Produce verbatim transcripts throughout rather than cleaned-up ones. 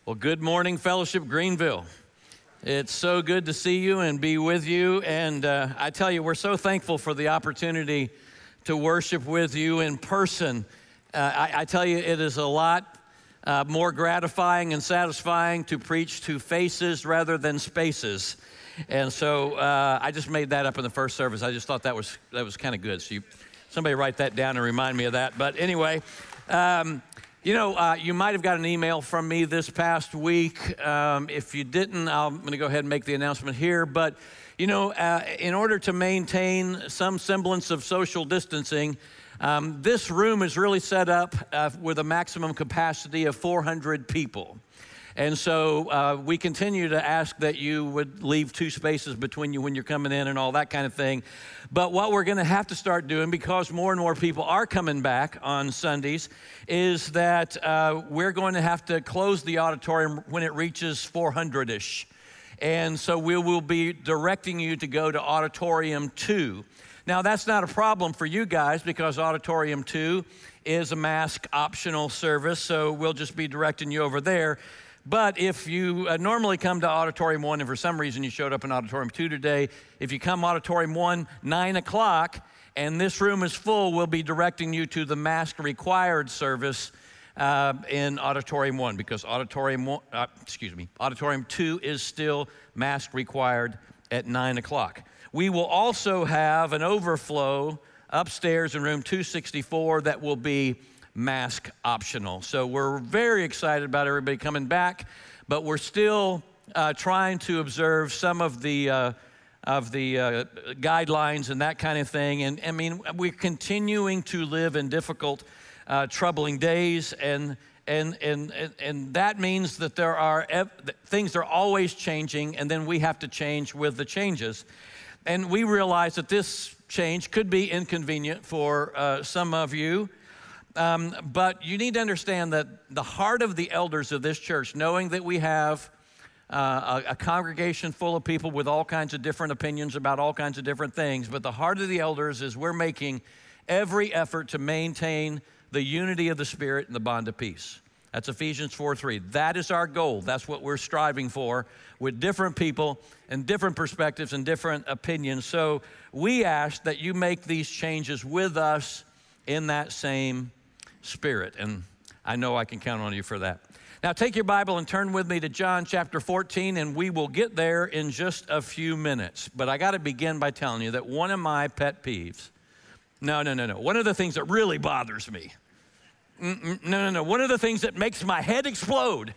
Well, good morning, Fellowship Greenville. It's so good to see you and be with you. And uh, I tell you, we're so thankful for the opportunity to worship with you in person. Uh, I, I tell you, it is a lot uh, more gratifying and satisfying to preach to faces rather than spaces. And so uh, I just made that up in the first service. I just thought that was that was kind of good. So you, somebody write that down and remind me of that. But anyway, um, you know, uh, you might have got an email from me this past week. Um, if you didn't, I'm going to go ahead and make the announcement here. But, you know, uh, in order to maintain some semblance of social distancing, um, this room is really set up uh, with a maximum capacity of four hundred people. And so uh, we continue to ask that you would leave two spaces between you when you're coming in and all that kind of thing. But what we're going to have to start doing, because more and more people are coming back on Sundays, is that uh, we're going to have to close the auditorium when it reaches four hundred-ish. And so we will be directing you to go to Auditorium two. Now, that's not a problem for you guys because Auditorium two is a mask optional service, so we'll just be directing you over there. But if you uh, normally come to Auditorium one and for some reason you showed up in Auditorium two today, if you come Auditorium one, nine o'clock, and this room is full, we'll be directing you to the mask required service uh, in Auditorium one because Auditorium one, uh, excuse me, Auditorium two is still mask required at nine o'clock. We will also have an overflow upstairs in room two sixty-four that will be mask optional. So we're very excited about everybody coming back, but we're still uh, trying to observe some of the uh, of the uh, guidelines and that kind of thing. And I mean, we're continuing to live in difficult, uh, troubling days, and and and and that means that there are ev- things are always changing, and then we have to change with the changes. And we realize that this change could be inconvenient for uh, some of you. Um, but you need to understand that the heart of the elders of this church, knowing that we have uh, a, a congregation full of people with all kinds of different opinions about all kinds of different things, but the heart of the elders is we're making every effort to maintain the unity of the Spirit and the bond of peace. That's Ephesians four three. That is our goal. That's what we're striving for with different people and different perspectives and different opinions. So we ask that you make these changes with us in that same Spirit, and I know I can count on you for that. Now take your Bible and turn with me to John chapter fourteen, and we will get there in just a few minutes. But I got to begin by telling you that one of my pet peeves, no, no, no, no, one of the things that really bothers me, no, no, no, one of the things that makes my head explode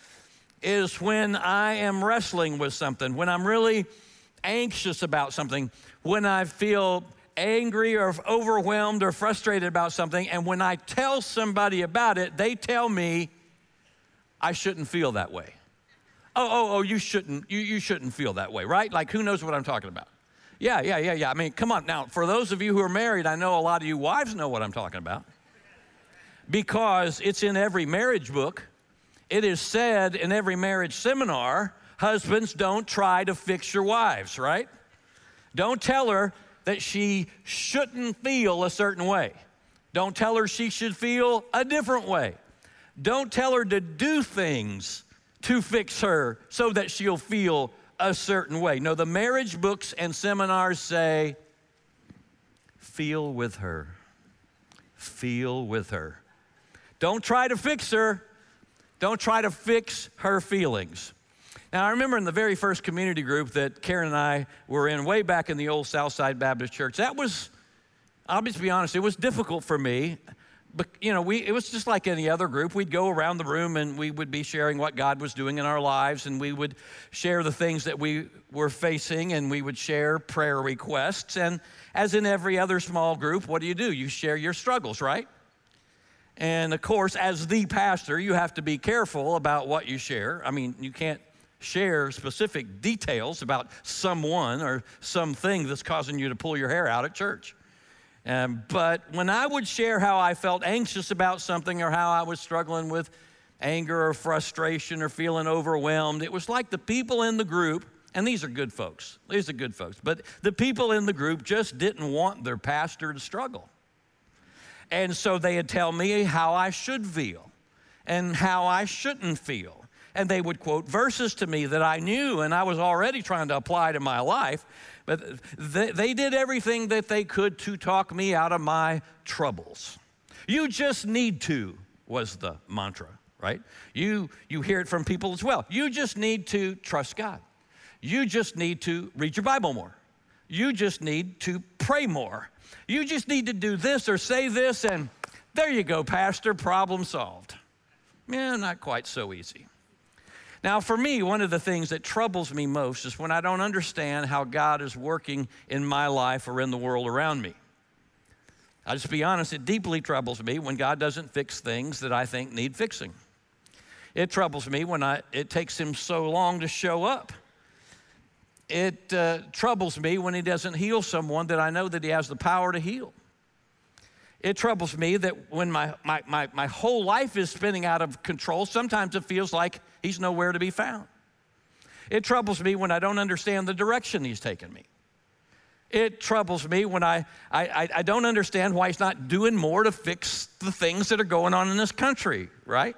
is when I am wrestling with something, when I'm really anxious about something, when I feel angry or overwhelmed or frustrated about something, and when I tell somebody about it, they tell me I shouldn't feel that way. Oh, oh, oh, you shouldn't, you, you shouldn't feel that way, right? Like, who knows what I'm talking about? Yeah, yeah, yeah, yeah. I mean, come on. Now, for those of you who are married, I know a lot of you wives know what I'm talking about because it's in every marriage book. It is said in every marriage seminar, husbands, don't try to fix your wives, right? Don't tell her that she shouldn't feel a certain way. Don't tell her she should feel a different way. Don't tell her to do things to fix her so that she'll feel a certain way. No, the marriage books and seminars say, feel with her. Feel with her. Don't try to fix her. Don't try to fix her feelings. Now, I remember in the very first community group that Karen and I were in way back in the old Southside Baptist Church, that was, I'll just be honest, it was difficult for me. But, you know, we it was just like any other group. We'd go around the room and we would be sharing what God was doing in our lives, and we would share the things that we were facing, and we would share prayer requests. And as in every other small group, what do you do? You share your struggles, right? And, of course, as the pastor, you have to be careful about what you share. I mean, you can't share specific details about someone or something that's causing you to pull your hair out at church. Um, but when I would share how I felt anxious about something or how I was struggling with anger or frustration or feeling overwhelmed, it was like the people in the group, and these are good folks, these are good folks, but the people in the group just didn't want their pastor to struggle. And so they'd tell me how I should feel and how I shouldn't feel, and they would quote verses to me that I knew and I was already trying to apply to my life. But they, they did everything that they could to talk me out of my troubles. You just need to was the mantra, right? You, you hear it from people as well. You just need to trust God. You just need to read your Bible more. You just need to pray more. You just need to do this or say this, and there you go, Pastor, problem solved. Yeah, not quite so easy. Now, for me, one of the things that troubles me most is when I don't understand how God is working in my life or in the world around me. I'll just be honest, it deeply troubles me when God doesn't fix things that I think need fixing. It troubles me when I, it takes him so long to show up. It uh, troubles me when he doesn't heal someone that I know that he has the power to heal. It troubles me that when my, my, my, my whole life is spinning out of control, sometimes it feels like he's nowhere to be found. It troubles me when I don't understand the direction he's taken me. It troubles me when I, I, I don't understand why he's not doing more to fix the things that are going on in this country, right?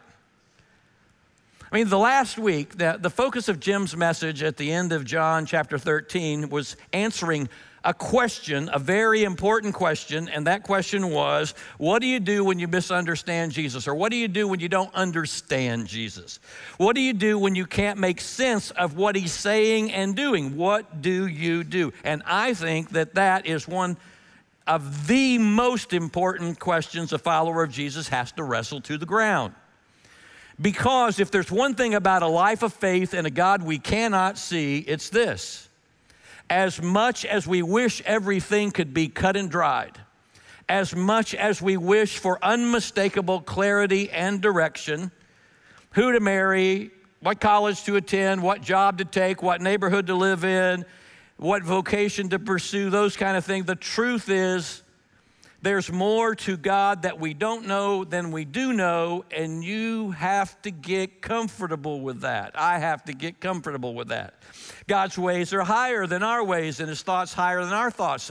I mean, the last week, the, the focus of Jim's message at the end of John chapter thirteen was answering a question, a very important question, and that question was, what do you do when you misunderstand Jesus? Or what do you do when you don't understand Jesus? What do you do when you can't make sense of what he's saying and doing? What do you do? And I think that that is one of the most important questions a follower of Jesus has to wrestle to the ground. Because if there's one thing about a life of faith and a God we cannot see, it's this. As much as we wish everything could be cut and dried, as much as we wish for unmistakable clarity and direction, who to marry, what college to attend, what job to take, what neighborhood to live in, what vocation to pursue, those kind of things, the truth is there's more to God that we don't know than we do know, and you have to get comfortable with that. I have to get comfortable with that. God's ways are higher than our ways, and his thoughts higher than our thoughts,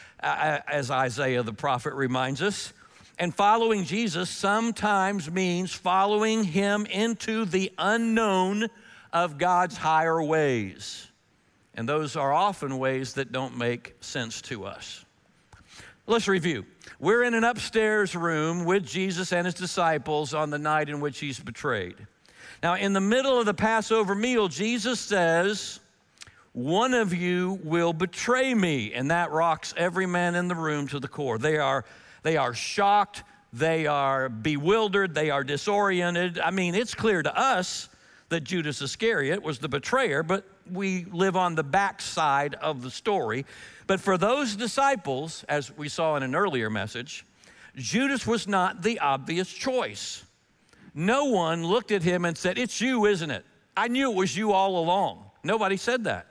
as Isaiah the prophet reminds us. And following Jesus sometimes means following him into the unknown of God's higher ways. And those are often ways that don't make sense to us. Let's review. We're in an upstairs room with Jesus and his disciples on the night in which he's betrayed. Now, in the middle of the Passover meal, Jesus says, one of you will betray me. And that rocks every man in the room to the core. They are, they are shocked. They are bewildered. They are disoriented. I mean, it's clear to us that Judas Iscariot was the betrayer, but we live on the backside of the story. But for those disciples, as we saw in an earlier message, Judas was not the obvious choice. No one looked at him and said, it's you, isn't it? I knew it was you all along. Nobody said that.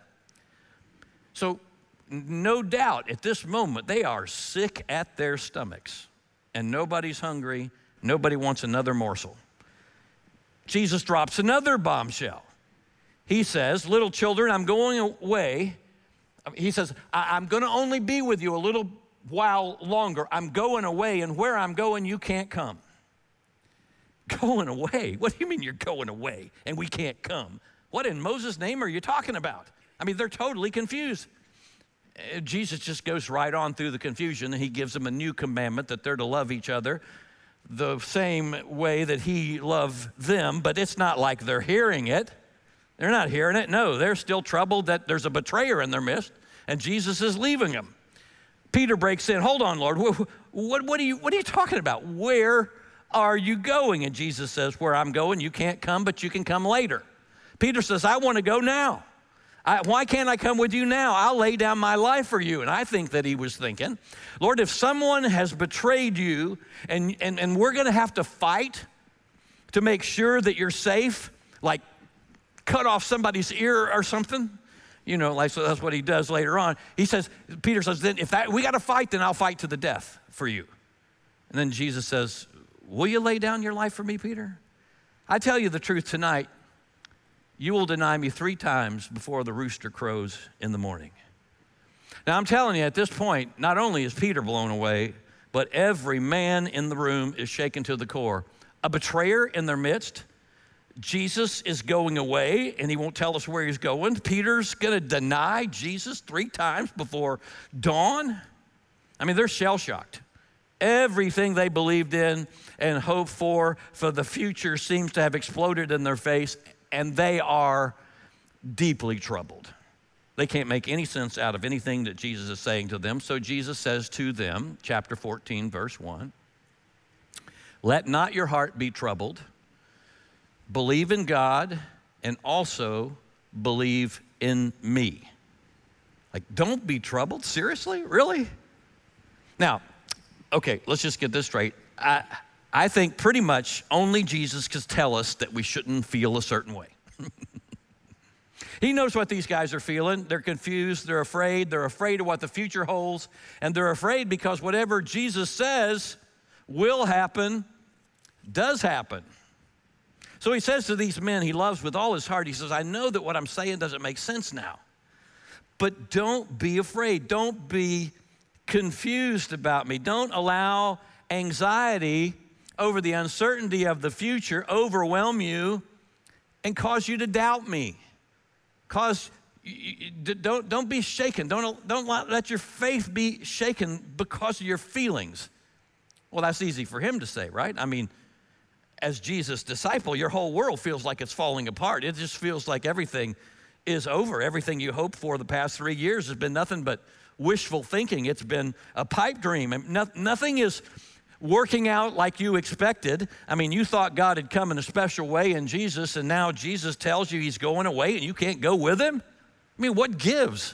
So no doubt at this moment, they are sick at their stomachs and nobody's hungry. Nobody wants another morsel. Jesus drops another bombshell. He says, little children, I'm going away. He says, I- I'm going to only be with you a little while longer. I'm going away, and where I'm going, you can't come. Going away? What do you mean you're going away and we can't come? What in Moses' name are you talking about? I mean, they're totally confused. Jesus just goes right on through the confusion, and he gives them a new commandment that they're to love each other the same way that he loved them, but it's not like they're hearing it. They're not hearing it. No, they're still troubled that there's a betrayer in their midst, and Jesus is leaving them. Peter breaks in. Hold on, Lord. What, what, what, are you, what are you talking about? Where are you going? And Jesus says, where I'm going, you can't come, but you can come later. Peter says, I want to go now. I, why can't I come with you now? I'll lay down my life for you. And I think that he was thinking, Lord, if someone has betrayed you and, and, and we're going to have to fight to make sure that you're safe, like cut off somebody's ear or something, you know, like so that's what he does later on. He says, Peter says, then if that we got to fight, then I'll fight to the death for you. And then Jesus says, will you lay down your life for me, Peter? I tell you the truth tonight, you will deny me three times before the rooster crows in the morning. Now, I'm telling you, at this point, not only is Peter blown away, but every man in the room is shaken to the core. A betrayer in their midst, Jesus is going away, and he won't tell us where he's going. Peter's going to deny Jesus three times before dawn. I mean, they're shell-shocked. Everything they believed in and hoped for for the future seems to have exploded in their face, and they are deeply troubled. They can't make any sense out of anything that Jesus is saying to them. So Jesus says to them, chapter fourteen, verse one, "Let not your heart be troubled. Believe in God and also believe in me." Like, don't be troubled? Seriously? Really? Now, okay, let's just get this straight. I, I think pretty much only Jesus could tell us that we shouldn't feel a certain way. He knows what these guys are feeling. They're confused, they're afraid, they're afraid of what the future holds, and they're afraid because whatever Jesus says will happen, does happen. So he says to these men he loves with all his heart, he says, I know that what I'm saying doesn't make sense now, but don't be afraid. Don't be confused about me. Don't allow anxiety over the uncertainty of the future overwhelm you and cause you to doubt me. Cause you, don't, don't be shaken. Don't, don't let your faith be shaken because of your feelings. Well, that's easy for him to say, right? I mean, as Jesus' disciple, your whole world feels like it's falling apart. It just feels like everything is over. Everything you hoped for the past three years has been nothing but wishful thinking. It's been a pipe dream. And no, nothing is working out like you expected. I mean, you thought God had come in a special way in Jesus, and now Jesus tells you he's going away and you can't go with him? I mean, what gives?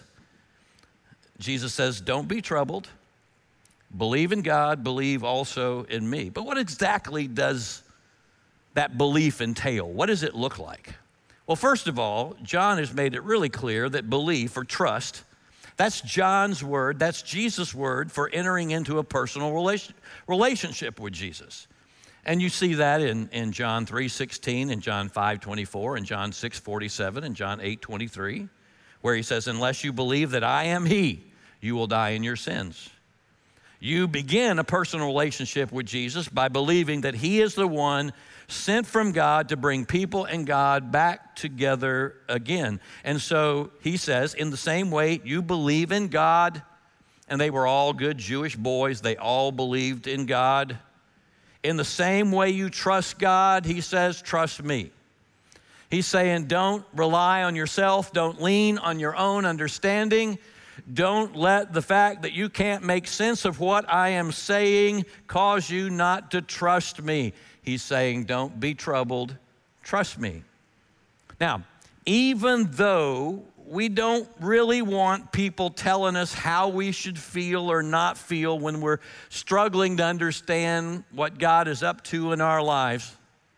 Jesus says, don't be troubled. Believe in God, believe also in me. But what exactly does that belief entail? What does it look like? Well, first of all, John has made it really clear that belief or trust, that's John's word, that's Jesus' word for entering into a personal relation, relationship with Jesus. And you see that in, in John three sixteen, and John five twenty-four, and John six forty-seven, and John eight twenty-three, where he says, unless you believe that I am he, you will die in your sins. You begin a personal relationship with Jesus by believing that he is the one sent from God to bring people and God back together again. And so he says, in the same way you believe in God, and they were all good Jewish boys, they all believed in God. In the same way you trust God, he says, trust me. He's saying, don't rely on yourself, don't lean on your own understanding. Don't let the fact that you can't make sense of what I am saying cause you not to trust me. He's saying, don't be troubled, trust me. Now, even though we don't really want people telling us how we should feel or not feel when we're struggling to understand what God is up to in our lives,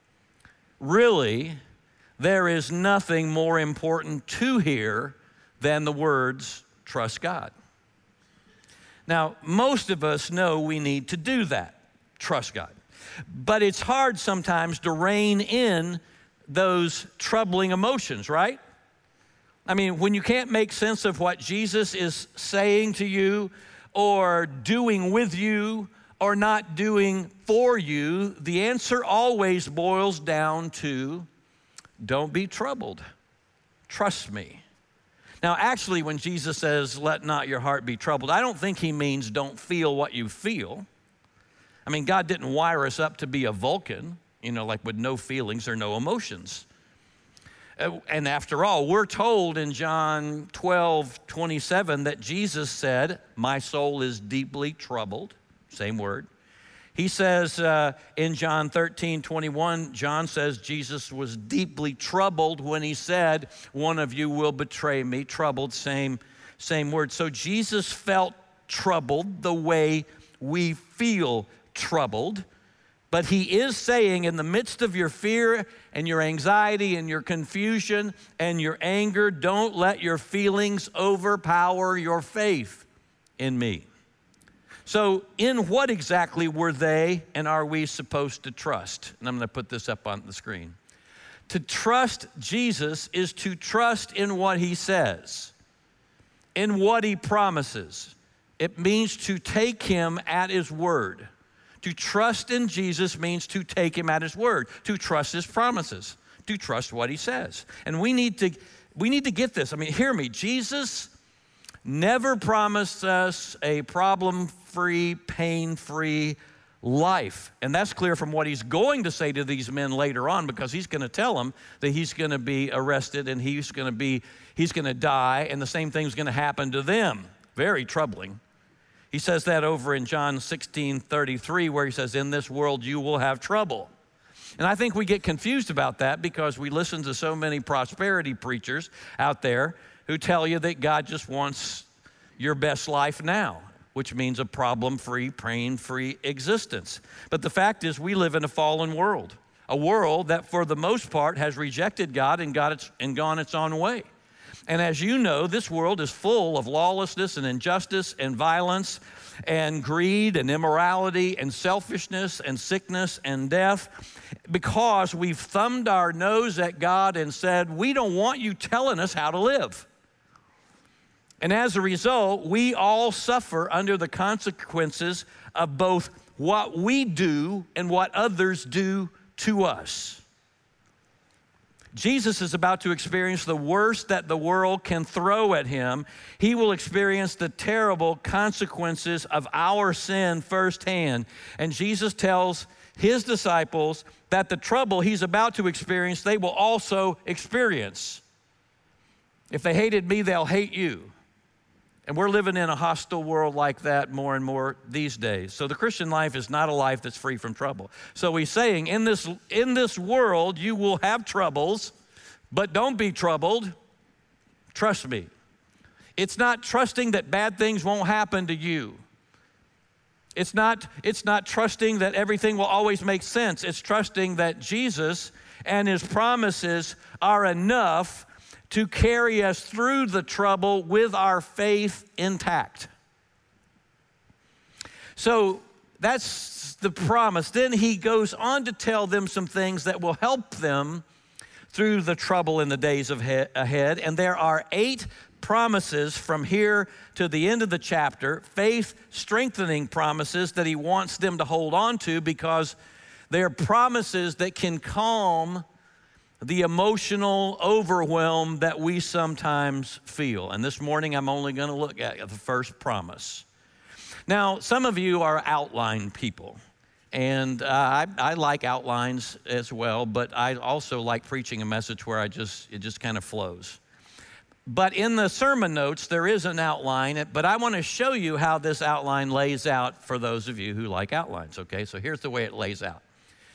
really, there is nothing more important to hear than the words, trust God. Now, most of us know we need to do that, trust God. But it's hard sometimes to rein in those troubling emotions, right? I mean, when you can't make sense of what Jesus is saying to you or doing with you or not doing for you, the answer always boils down to, don't be troubled, trust me. Now, actually, when Jesus says, let not your heart be troubled, I don't think he means don't feel what you feel. I mean, God didn't wire us up to be a Vulcan, you know, like with no feelings or no emotions. And after all, we're told in John twelve twenty-seven that Jesus said, my soul is deeply troubled, same word. He says uh, in John thirteen twenty-one, John says Jesus was deeply troubled when he said, one of you will betray me, troubled, same, same word. So Jesus felt troubled the way we feel troubled, but he is saying in the midst of your fear and your anxiety and your confusion and your anger, don't let your feelings overpower your faith in me. So in what exactly were they and are we supposed to trust? And I'm going to put this up on the screen. To trust Jesus is to trust in what he says, in what he promises. It means to take him at his word. To trust in Jesus means to take him at his word, to trust his promises, to trust what he says. And we need to, we need to get this. I mean, hear me. Jesus never promised us a problem-free, pain-free life. And that's clear from what he's going to say to these men later on, because he's going to tell them that he's going to be arrested and he's going to be, he's going to die, and the same thing's going to happen to them. Very troubling. He says that over in John sixteen thirty-three, where he says, in this world you will have trouble. And I think we get confused about that because we listen to so many prosperity preachers out there who tell you that God just wants your best life now, which means a problem-free, pain-free existence. But the fact is, we live in a fallen world, a world that for the most part has rejected God and, got its, and gone its own way. And as you know, this world is full of lawlessness and injustice and violence and greed and immorality and selfishness and sickness and death, because we've thumbed our nose at God and said, we don't want you telling us how to live. And as a result, we all suffer under the consequences of both what we do and what others do to us. Jesus is about to experience the worst that the world can throw at him. He will experience the terrible consequences of our sin firsthand. And Jesus tells his disciples that the trouble he's about to experience, they will also experience. If they hated me, they'll hate you. And we're living in a hostile world like that more and more these days. So the Christian life is not a life that's free from trouble. So he's saying, in this, in this world, you will have troubles, but don't be troubled. Trust me. It's not trusting that bad things won't happen to you. It's not, it's not trusting that everything will always make sense. It's trusting that Jesus and his promises are enough to carry us through the trouble with our faith intact. So that's the promise. Then he goes on to tell them some things that will help them through the trouble in the days of he- ahead. And there are eight promises from here to the end of the chapter, faith strengthening promises that he wants them to hold on to, because they're promises that can calm the emotional overwhelm that we sometimes feel. And this morning, I'm only going to look at the first promise. Now, some of you are outline people, and uh, I, I like outlines as well, but I also like preaching a message where I just it just kind of flows. But in the sermon notes, there is an outline, but I want to show you how this outline lays out for those of you who like outlines, okay? So here's the way it lays out.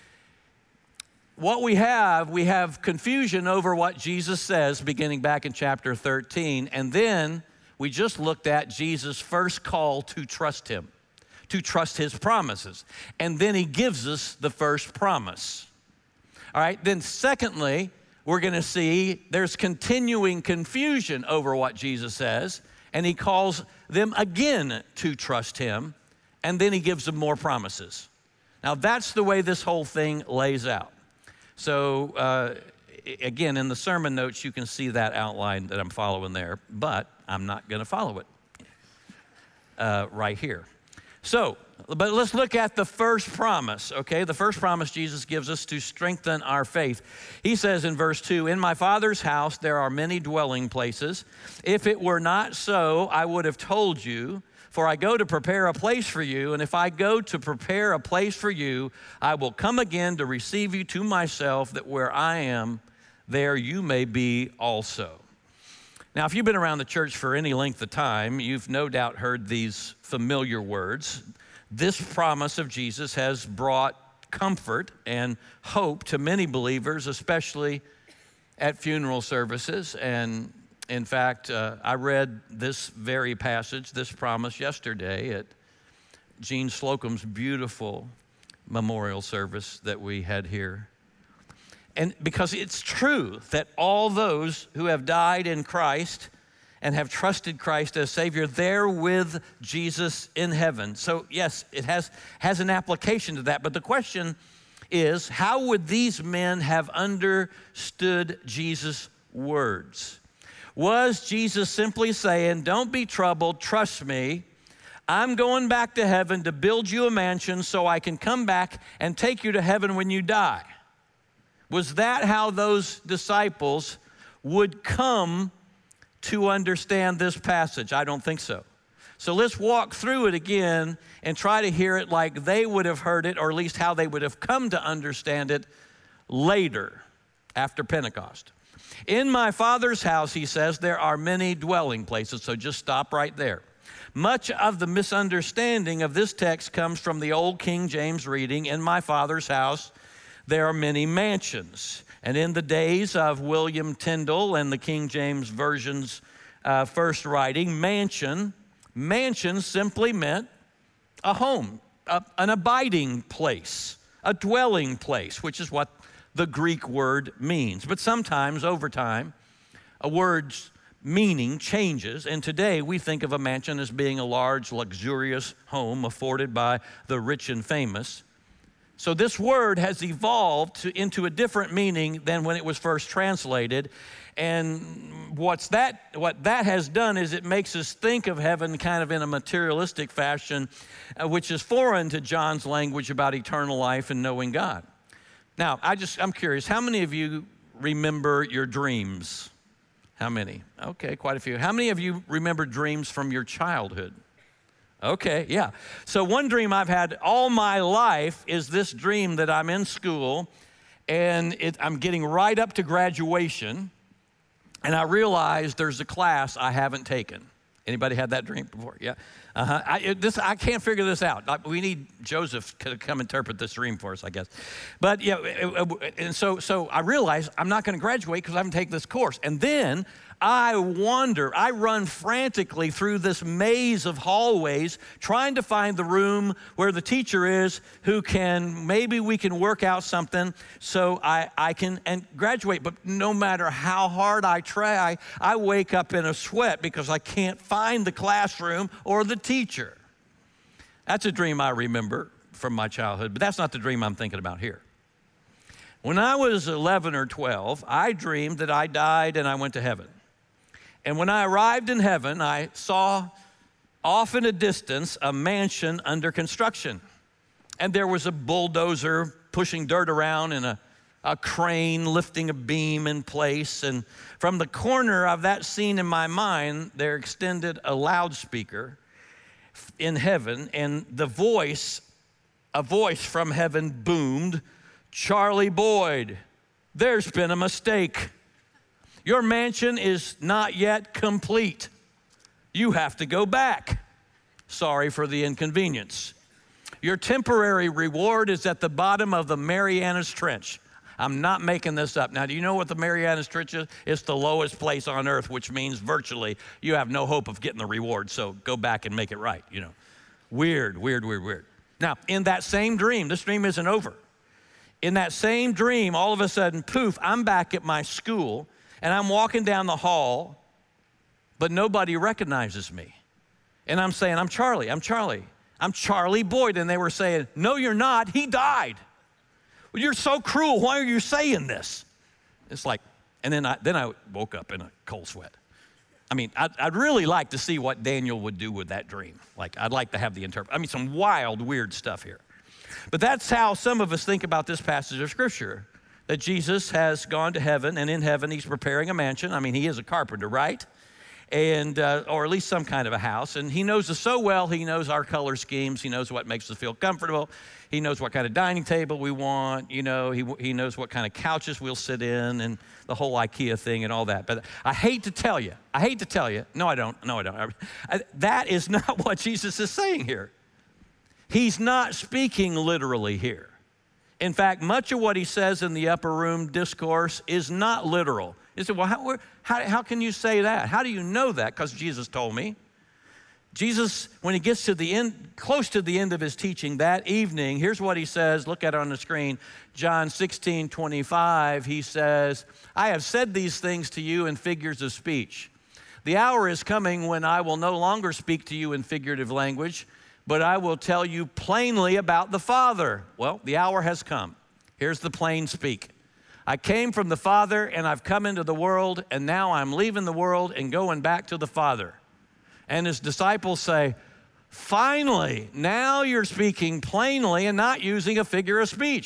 What we have, we have confusion over what Jesus says beginning back in chapter thirteen, and then we just looked at Jesus' first call to trust him, to trust his promises, and then he gives us the first promise. All right, then secondly, we're gonna see there's continuing confusion over what Jesus says, and he calls them again to trust him, and then he gives them more promises. Now that's the way this whole thing lays out. So uh, again, in the sermon notes, you can see that outline that I'm following there, but I'm not going to follow it uh, right here. So, but let's look at the first promise, okay? The first promise Jesus gives us to strengthen our faith. He says in verse two, in my Father's house there are many dwelling places. If it were not so, I would have told you. For I go to prepare a place for you, and if I go to prepare a place for you, I will come again to receive you to myself, that where I am, there you may be also. Now, if you've been around the church for any length of time, you've no doubt heard these familiar words. This promise of Jesus has brought comfort and hope to many believers, especially at funeral services. And in fact, uh, I read this very passage, this promise, yesterday at Gene Slocum's beautiful memorial service that we had here. And because it's true that all those who have died in Christ and have trusted Christ as Savior, they're with Jesus in heaven. So yes, it has, has an application to that. But the question is, how would these men have understood Jesus' words? Was Jesus simply saying, don't be troubled, trust me, I'm going back to heaven to build you a mansion so I can come back and take you to heaven when you die? Was that how those disciples would come to understand this passage? I don't think so. So let's walk through it again and try to hear it like they would have heard it, or at least how they would have come to understand it later, after Pentecost. In my Father's house, he says, there are many dwelling places, so just stop right there. Much of the misunderstanding of this text comes from the old King James reading, in my Father's house, there are many mansions. And in the days of William Tyndale and the King James Version's uh, first writing, mansion, mansion simply meant a home, a, an abiding place, a dwelling place, which is what the Greek word means. But sometimes over time, a word's meaning changes, and today we think of a mansion as being a large, luxurious home afforded by the rich and famous. So this word has evolved to, into a different meaning than when it was first translated. And what's that, what that has done is it makes us think of heaven kind of in a materialistic fashion, uh, which is foreign to John's language about eternal life and knowing God. Now, I just, I'm curious, how many of you remember your dreams? How many? Okay, quite a few. How many of you remember dreams from your childhood? Okay, yeah. So one dream I've had all my life is this dream that I'm in school and it, I'm getting right up to graduation and I realize there's a class I haven't taken. Anybody had that dream before? Yeah. Uh-huh. I, it, this, I can't figure this out. We need Joseph to come interpret this dream for us, I guess. But yeah, and so, so I realize I'm not going to graduate because I haven't taken this course. And then I wander, I run frantically through this maze of hallways trying to find the room where the teacher is who can, maybe we can work out something so I, I can and graduate. But no matter how hard I try, I wake up in a sweat because I can't find the classroom or the teacher. That's a dream I remember from my childhood, but that's not the dream I'm thinking about here. When I was eleven or twelve, I dreamed that I died and I went to heaven. And when I arrived in heaven, I saw off in a distance a mansion under construction. And there was a bulldozer pushing dirt around and a, a crane lifting a beam in place. And from the corner of that scene in my mind, there extended a loudspeaker in heaven, and the voice, a voice from heaven boomed, "Charlie Boyd, there's been a mistake. Your mansion is not yet complete. You have to go back. Sorry for the inconvenience. Your temporary reward is at the bottom of the Marianas Trench." I'm not making this up. Now, do you know what the Marianas Trench is? It's the lowest place on earth, which means virtually you have no hope of getting the reward. So go back and make it right, you know. Weird, weird, weird, weird. Now, in that same dream, this dream isn't over. In that same dream, all of a sudden, poof, I'm back at my school, and I'm walking down the hall, but nobody recognizes me. And I'm saying, I'm Charlie, I'm Charlie. I'm Charlie Boyd. And they were saying, no, you're not, he died. Well, you're so cruel, why are you saying this? It's like, and then I, then I woke up in a cold sweat. I mean, I'd, I'd really like to see what Daniel would do with that dream. Like, I'd like to have the interpret. I mean, some wild, weird stuff here. But that's how some of us think about this passage of Scripture, that Jesus has gone to heaven, and in heaven he's preparing a mansion. I mean, he is a carpenter, right? And uh, or at least some kind of a house. And he knows us so well. He knows our color schemes. He knows what makes us feel comfortable. He knows what kind of dining table we want. You know, he he knows what kind of couches we'll sit in, and the whole IKEA thing and all that. But I hate to tell you, I hate to tell you. No, I don't. No, I don't. I, I, that is not what Jesus is saying here. He's not speaking literally here. In fact, much of what he says in the upper room discourse is not literal. You say, well, how, how, how can you say that? How do you know that? Because Jesus told me. Jesus, when he gets to the end, close to the end of his teaching that evening, here's what he says. Look at it on the screen. John sixteen twenty-five, he says, I have said these things to you in figures of speech. The hour is coming when I will no longer speak to you in figurative language, but I will tell you plainly about the Father. Well, the hour has come. Here's the plain speak. I came from the Father, and I've come into the world, and now I'm leaving the world and going back to the Father. And his disciples say, finally, now you're speaking plainly and not using a figure of speech.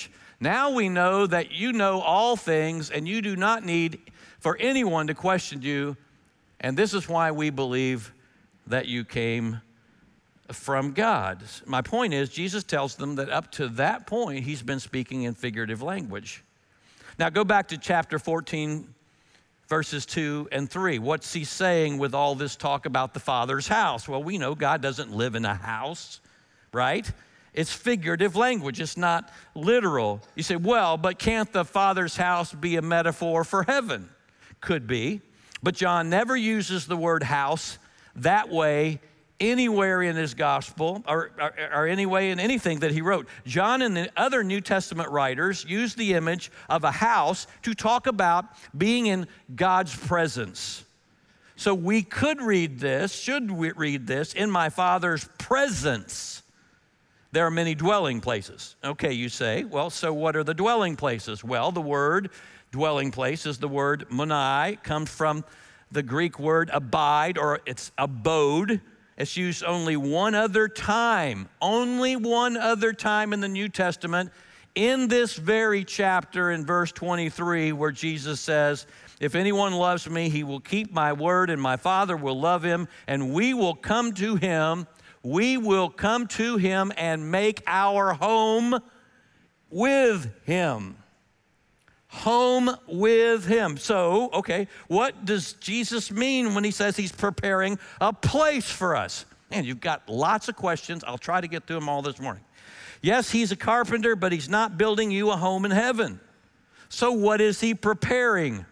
Now we know that you know all things and you do not need for anyone to question you. And this is why we believe that you came from God. My point is, Jesus tells them that up to that point, he's been speaking in figurative language. Now go back to chapter fourteen, verses two and three. What's he saying with all this talk about the Father's house? Well, we know God doesn't live in a house, right? It's figurative language. It's not literal. You say, well, but can't the Father's house be a metaphor for heaven? Could be. But John never uses the word house that way anywhere in his gospel or, or, or anyway in anything that he wrote. John and the other New Testament writers use the image of a house to talk about being in God's presence. So we could read this, should we read this, in my Father's presence there are many dwelling places. Okay, you say, well, so what are the dwelling places? Well, the word dwelling place is the word monai, comes from the Greek word abide, or it's abode. It's used only one other time, only one other time in the New Testament, in this very chapter in verse twenty-three, where Jesus says, if anyone loves me, he will keep my word, and my Father will love him, and we will come to him. We will come to him and make our home with him. Home with him. So, okay, what does Jesus mean when he says he's preparing a place for us? Man, you've got lots of questions. I'll try to get through them all this morning. Yes, he's a carpenter, but he's not building you a home in heaven. So what is he preparing?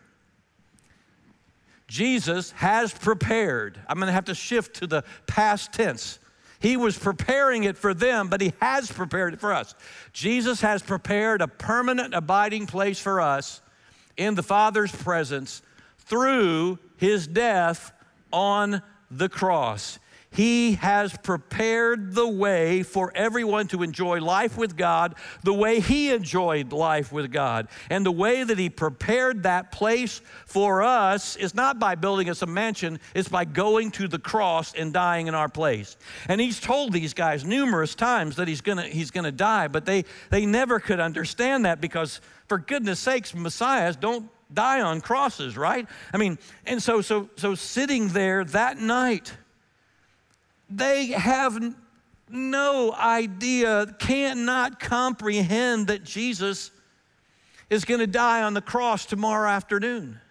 Jesus has prepared. I'm going to have to shift to the past tense. He was preparing it for them, but he has prepared it for us. Jesus has prepared a permanent abiding place for us in the Father's presence through his death on the cross. He has prepared the way for everyone to enjoy life with God the way he enjoyed life with God. And the way that he prepared that place for us is not by building us a mansion, it's by going to the cross and dying in our place. And he's told these guys numerous times that he's gonna, he's gonna die, but they, they never could understand that because, for goodness sakes, messiahs don't die on crosses, right? I mean, and so, so, so sitting there that night, they have no idea, cannot comprehend that Jesus is going to die on the cross tomorrow afternoon.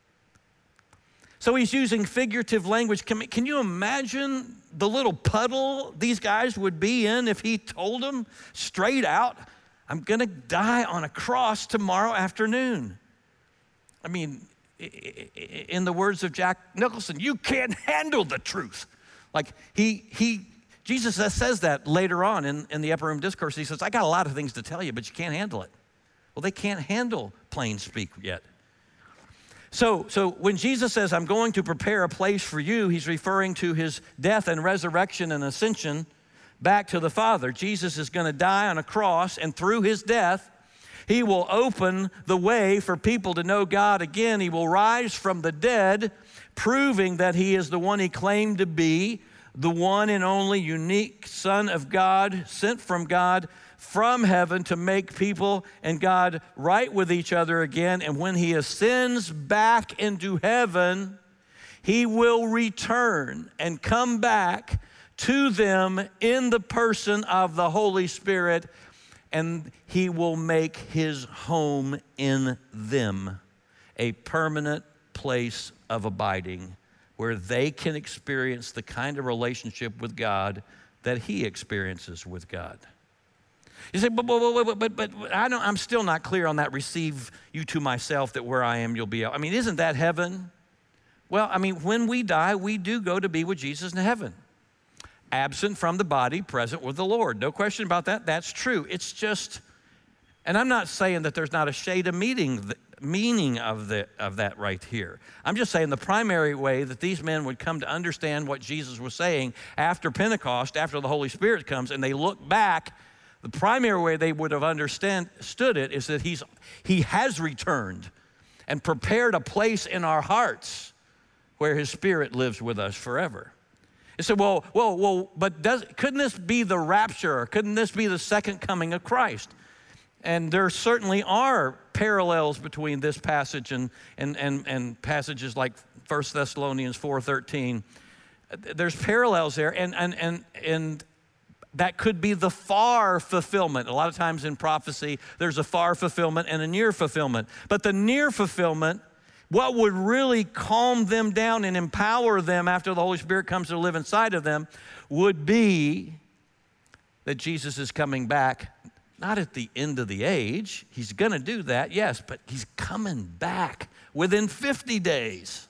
So he's using figurative language. Can, can you imagine the little puddle these guys would be in if he told them straight out, I'm going to die on a cross tomorrow afternoon? I mean, in the words of Jack Nicholson, you can't handle the truth. Like he, he, Jesus says that later on in, in the Upper Room Discourse. He says, I got a lot of things to tell you, but you can't handle it. Well, they can't handle plain speak yet. So, so when Jesus says, I'm going to prepare a place for you, he's referring to his death and resurrection and ascension back to the Father. Jesus is going to die on a cross, and through his death, he will open the way for people to know God again. He will rise from the dead, proving that he is the one he claimed to be, the one and only unique Son of God, sent from God from heaven to make people and God right with each other again. And when he ascends back into heaven, he will return and come back to them in the person of the Holy Spirit, and he will make his home in them, a permanent place of abiding where they can experience the kind of relationship with God that he experiences with God. You say, but, but, but, but, but I don't, I'm still not clear on that, receive you to myself, that where I am, you'll be. I mean, isn't that heaven? Well, I mean, when we die, we do go to be with Jesus in heaven. Absent from the body, present with the Lord. No question about that. That's true. It's just, and I'm not saying that there's not a shade of meaning, meaning of, the, of that right here. I'm just saying the primary way that these men would come to understand what Jesus was saying after Pentecost, after the Holy Spirit comes, and they look back, the primary way they would have understood it is that he's, he has returned and prepared a place in our hearts where his Spirit lives with us forever. You say, well, well, well, but does, couldn't this be the rapture? Or couldn't this be the second coming of Christ? And there certainly are parallels between this passage and, and, and, and passages like First Thessalonians four thirteen. There's parallels there, and, and, and, and that could be the far fulfillment. A lot of times in prophecy, there's a far fulfillment and a near fulfillment. But the near fulfillment, what would really calm them down and empower them after the Holy Spirit comes to live inside of them, would be that Jesus is coming back, not at the end of the age. He's going to do that, yes, but he's coming back within fifty days.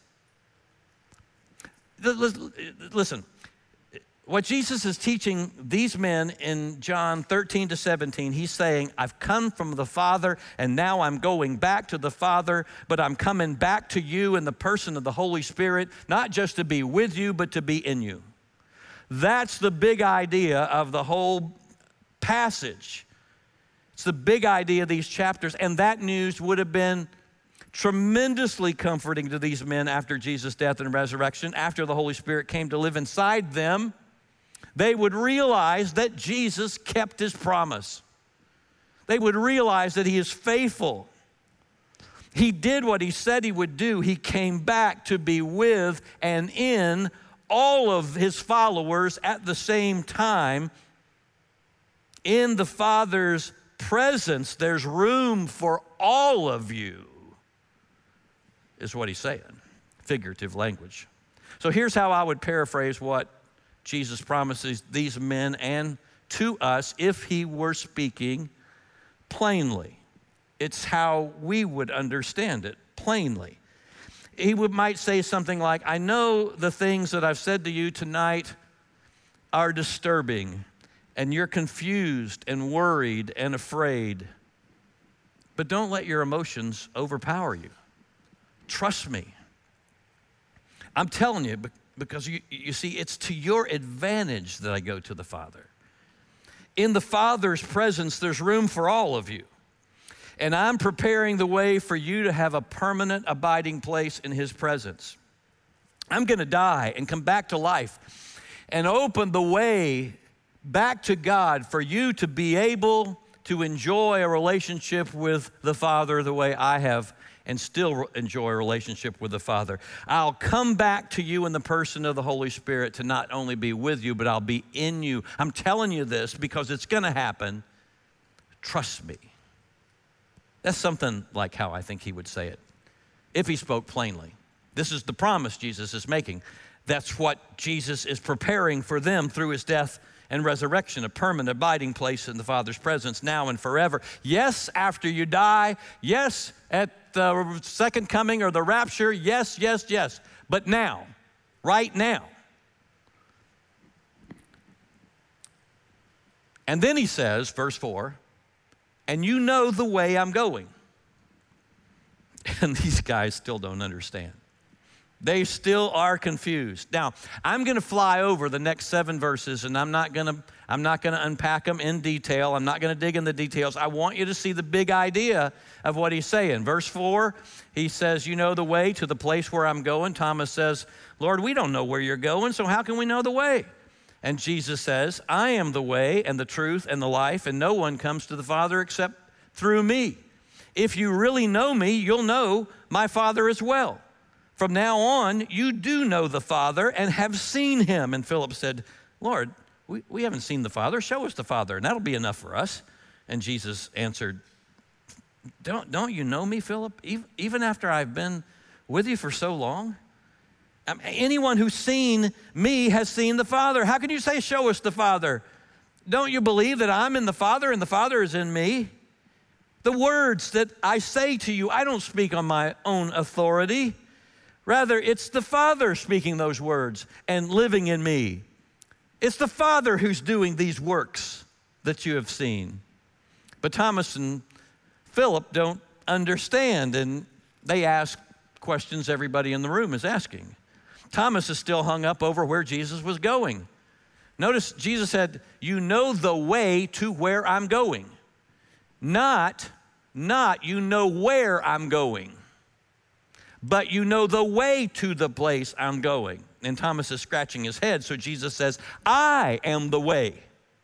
Listen, what Jesus is teaching these men in John thirteen to seventeen, he's saying, I've come from the Father, and now I'm going back to the Father, but I'm coming back to you in the person of the Holy Spirit, not just to be with you, but to be in you. That's the big idea of the whole passage. It's the big idea of these chapters, and that news would have been tremendously comforting to these men after Jesus' death and resurrection, after the Holy Spirit came to live inside them. They would realize that Jesus kept his promise. They would realize that he is faithful. He did what he said he would do. He came back to be with and in all of his followers at the same time. In the Father's presence, there's room for all of you, is what he's saying, figurative language. So here's how I would paraphrase what Jesus promises these men and to us if he were speaking plainly. It's how we would understand it plainly. He would, might say something like, I know the things that I've said to you tonight are disturbing, and you're confused and worried and afraid, but don't let your emotions overpower you. Trust me. I'm telling you, because you, you see, it's to your advantage that I go to the Father. In the Father's presence, there's room for all of you. And I'm preparing the way for you to have a permanent abiding place in his presence. I'm going to die and come back to life and open the way back to God for you to be able to enjoy a relationship with the Father the way I have and still enjoy a relationship with the Father. I'll come back to you in the person of the Holy Spirit to not only be with you, but I'll be in you. I'm telling you this because it's going to happen. Trust me. That's something like how I think he would say it if he spoke plainly. This is the promise Jesus is making. That's what Jesus is preparing for them through his death and resurrection, a permanent abiding place in the Father's presence now and forever. Yes, after you die. Yes, at the second coming or the rapture. Yes, yes, yes. But now, right now. And then he says, verse four, and you know the way I'm going. And these guys still don't understand. They still are confused. Now, I'm going to fly over the next seven verses, and I'm not going to I'm not going to unpack them in detail. I'm not going to dig in the details. I want you to see the big idea of what he's saying. Verse four, he says, you know the way to the place where I'm going. Thomas says, Lord, we don't know where you're going, so how can we know the way? And Jesus says, I am the way and the truth and the life, and no one comes to the Father except through me. If you really know me, you'll know my Father as well. From now on, you do know the Father and have seen him. And Philip said, Lord, we, we haven't seen the Father. Show us the Father, and that'll be enough for us. And Jesus answered, don't, don't you know me, Philip? Even, even after I've been with you for so long? I mean, anyone who's seen me has seen the Father. How can you say, show us the Father? Don't you believe that I'm in the Father and the Father is in me? The words that I say to you, I don't speak on my own authority. Rather, it's the Father speaking those words and living in me. It's the Father who's doing these works that you have seen. But Thomas and Philip don't understand, and they ask questions everybody in the room is asking. Thomas is still hung up over where Jesus was going. Notice Jesus said, you know the way to where I'm going. Not, not you know where I'm going. But you know the way to the place I'm going. And Thomas is scratching his head, so Jesus says, I am the way.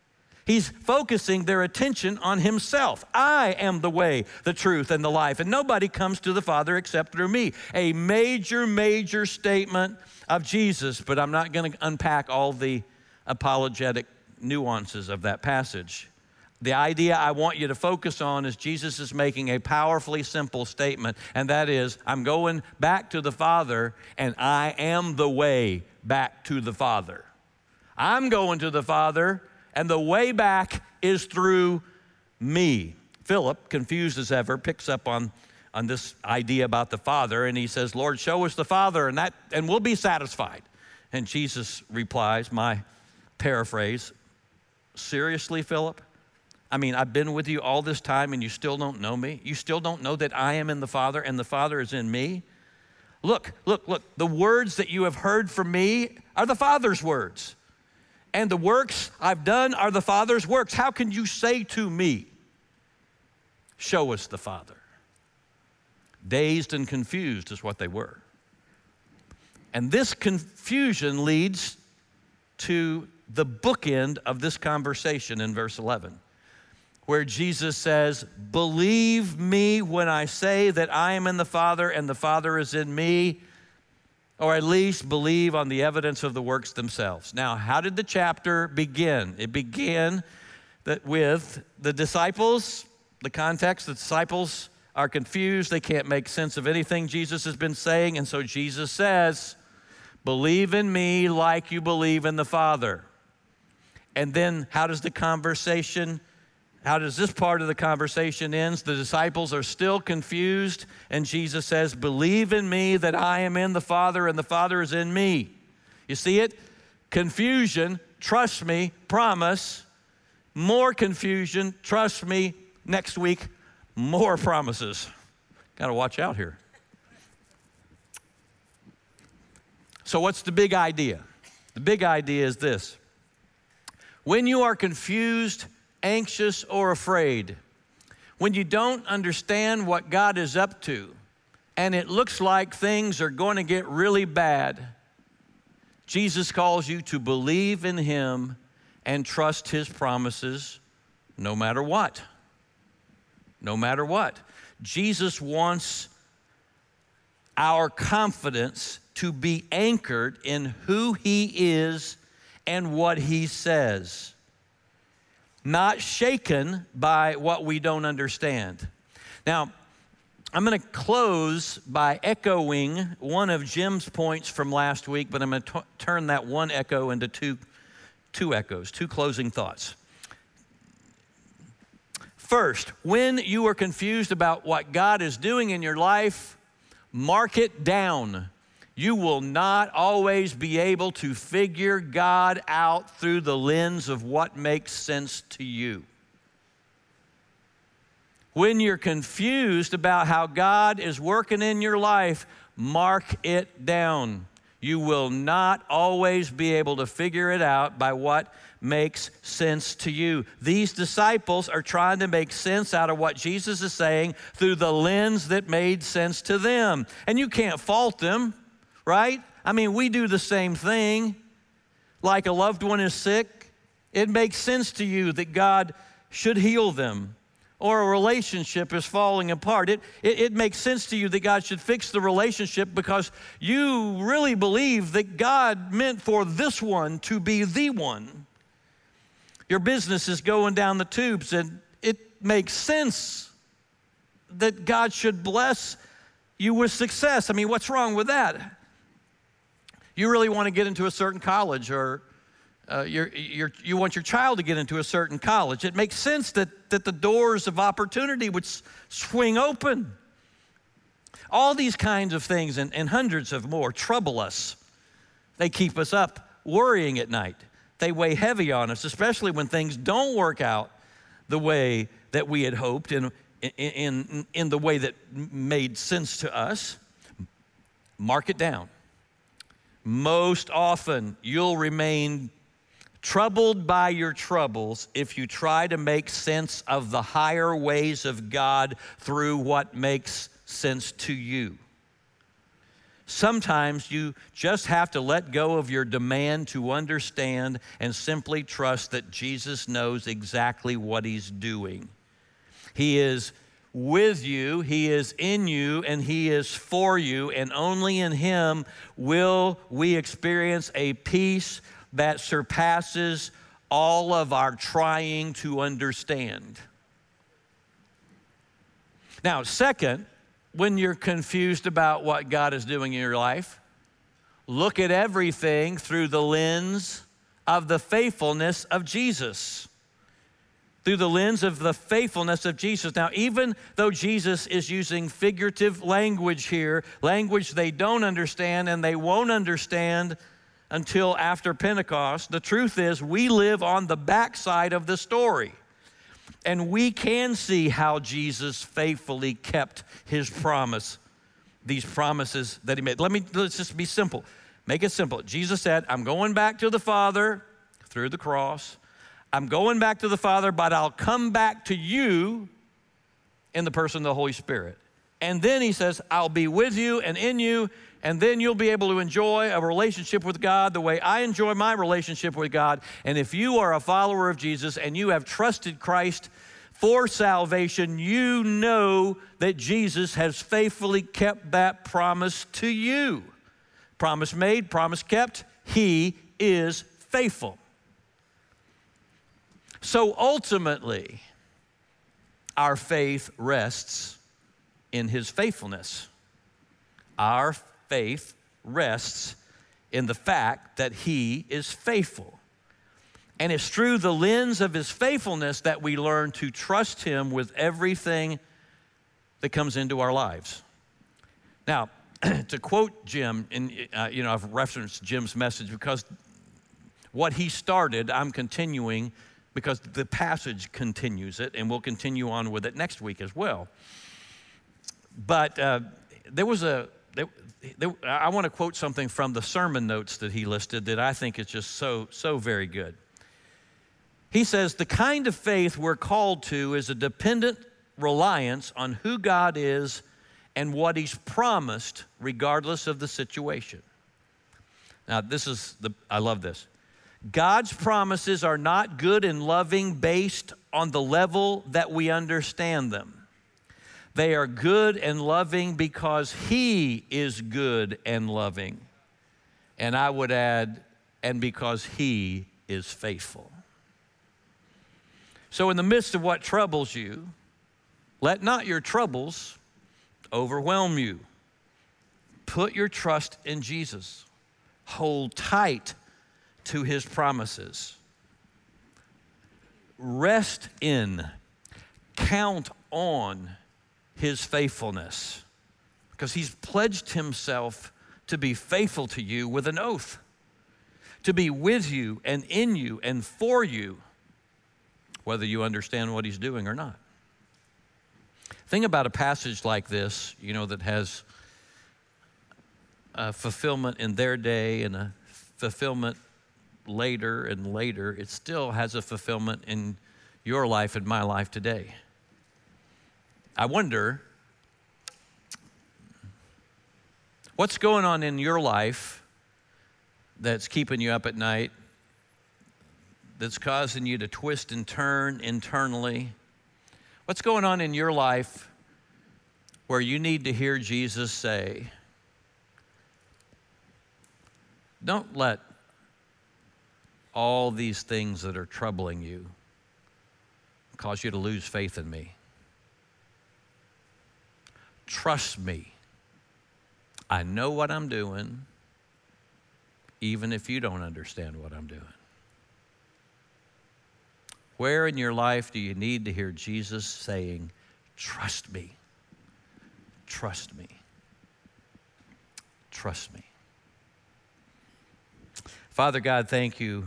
He's focusing their attention on himself. I am the way, the truth, and the life, and nobody comes to the Father except through me. A major, major statement of Jesus, but I'm not going to unpack all the apologetic nuances of that passage. The idea I want you to focus on is Jesus is making a powerfully simple statement, and that is, I'm going back to the Father, and I am the way back to the Father. I'm going to the Father, and the way back is through me. Philip, confused as ever, picks up on, on this idea about the Father, and he says, Lord, show us the Father, and that, and we'll be satisfied. And Jesus replies, my paraphrase, seriously, Philip? I mean, I've been with you all this time and you still don't know me? You still don't know that I am in the Father and the Father is in me? Look, look, look, the words that you have heard from me are the Father's words. And the works I've done are the Father's works. How can you say to me, show us the Father? Dazed and confused is what they were. And this confusion leads to the bookend of this conversation in verse eleven, where Jesus says, believe me when I say that I am in the Father and the Father is in me, or at least believe on the evidence of the works themselves. Now, how did the chapter begin? It began that with the disciples, the context, the disciples are confused. They can't make sense of anything Jesus has been saying, and so Jesus says, believe in me like you believe in the Father. And then how does the conversation How does this part of the conversation end? The disciples are still confused, and Jesus says, believe in me that I am in the Father and the Father is in me. You see it? Confusion, trust me, promise. More confusion, trust me, next week, more promises. Got to watch out here. So what's the big idea? The big idea is this. When you are confused, anxious, or afraid, when you don't understand what God is up to, and it looks like things are going to get really bad, Jesus calls you to believe in Him and trust His promises no matter what. No matter what. Jesus wants our confidence to be anchored in who He is and what He says, not shaken by what we don't understand. Now, I'm going to close by echoing one of Jim's points from last week, but I'm going to t- turn that one echo into two, two echoes, two closing thoughts. First, when you are confused about what God is doing in your life, mark it down. You will not always be able to figure God out through the lens of what makes sense to you. When you're confused about how God is working in your life, mark it down. You will not always be able to figure it out by what makes sense to you. These disciples are trying to make sense out of what Jesus is saying through the lens that made sense to them. And you can't fault them. Right? I mean, we do the same thing. Like a loved one is sick, it makes sense to you that God should heal them. Or a relationship is falling apart. It, it, it makes sense to you that God should fix the relationship because you really believe that God meant for this one to be the one. Your business is going down the tubes, and it makes sense that God should bless you with success. I mean, what's wrong with that? You really want to get into a certain college, or uh, you're, you're, you want your child to get into a certain college. It makes sense that, that the doors of opportunity would s- swing open. All these kinds of things and, and hundreds of more trouble us. They keep us up worrying at night. They weigh heavy on us, especially when things don't work out the way that we had hoped and in, in, in the way that made sense to us. Mark it down. Most often, you'll remain troubled by your troubles if you try to make sense of the higher ways of God through what makes sense to you. Sometimes you just have to let go of your demand to understand and simply trust that Jesus knows exactly what he's doing. He is with you, he is in you, and he is for you, and only in him will we experience a peace that surpasses all of our trying to understand. Now, second, when you're confused about what God is doing in your life, look at everything through the lens of the faithfulness of Jesus. Through the lens of the faithfulness of Jesus. Now, even though Jesus is using figurative language here, language they don't understand and they won't understand until after Pentecost, the truth is we live on the backside of the story. And we can see how Jesus faithfully kept his promise, these promises that he made. Let me, let's just be simple. Make it simple. Jesus said, I'm going back to the Father through the cross. I'm going back to the Father, but I'll come back to you in the person of the Holy Spirit. And then he says, I'll be with you and in you, and then you'll be able to enjoy a relationship with God the way I enjoy my relationship with God. And if you are a follower of Jesus and you have trusted Christ for salvation, you know that Jesus has faithfully kept that promise to you. Promise made, promise kept, he is faithful. So ultimately, our faith rests in his faithfulness. Our faith rests in the fact that he is faithful. And it's through the lens of his faithfulness that we learn to trust him with everything that comes into our lives. Now, to quote Jim, and uh, you know, I've referenced Jim's message because what he started, I'm continuing because the passage continues it, and we'll continue on with it next week as well. But uh, there was a, there, there, I want to quote something from the sermon notes that he listed that I think is just so, so very good. He says, the kind of faith we're called to is a dependent reliance on who God is and what he's promised, regardless of the situation. Now, this is the, I love this. God's promises are not good and loving based on the level that we understand them. They are good and loving because he is good and loving. And I would add, and because he is faithful. So in the midst of what troubles you, let not your troubles overwhelm you. Put your trust in Jesus. Hold tight to his promises. Rest in, count on his faithfulness, because he's pledged himself to be faithful to you with an oath, to be with you and in you and for you, whether you understand what he's doing or not. Think about a passage like this, you know, that has a fulfillment in their day and a fulfillment later and later. It still has a fulfillment in your life and my life today. I wonder, what's going on in your life that's keeping you up at night, that's causing you to twist and turn internally? What's going on in your life where you need to hear Jesus say, don't let all these things that are troubling you cause you to lose faith in me. Trust me. I know what I'm doing, even if you don't understand what I'm doing. Where in your life do you need to hear Jesus saying, trust me, trust me, trust me? Father God, thank you.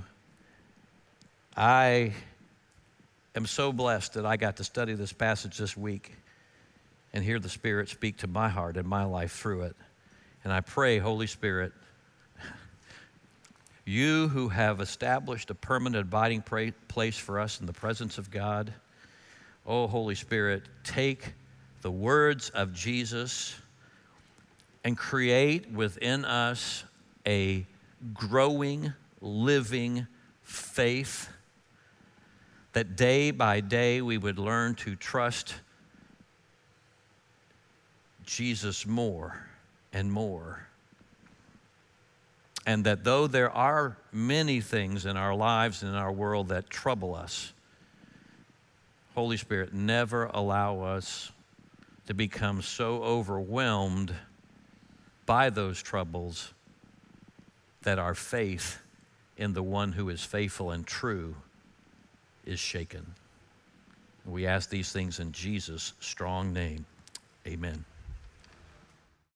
I am so blessed that I got to study this passage this week and hear the Spirit speak to my heart and my life through it. And I pray, Holy Spirit, you who have established a permanent abiding place for us in the presence of God, oh, Holy Spirit, take the words of Jesus and create within us a growing, living faith, that day by day we would learn to trust Jesus more and more. And that though there are many things in our lives and in our world that trouble us, Holy Spirit, never allow us to become so overwhelmed by those troubles that our faith in the one who is faithful and true is shaken. We ask these things in Jesus' strong name. Amen.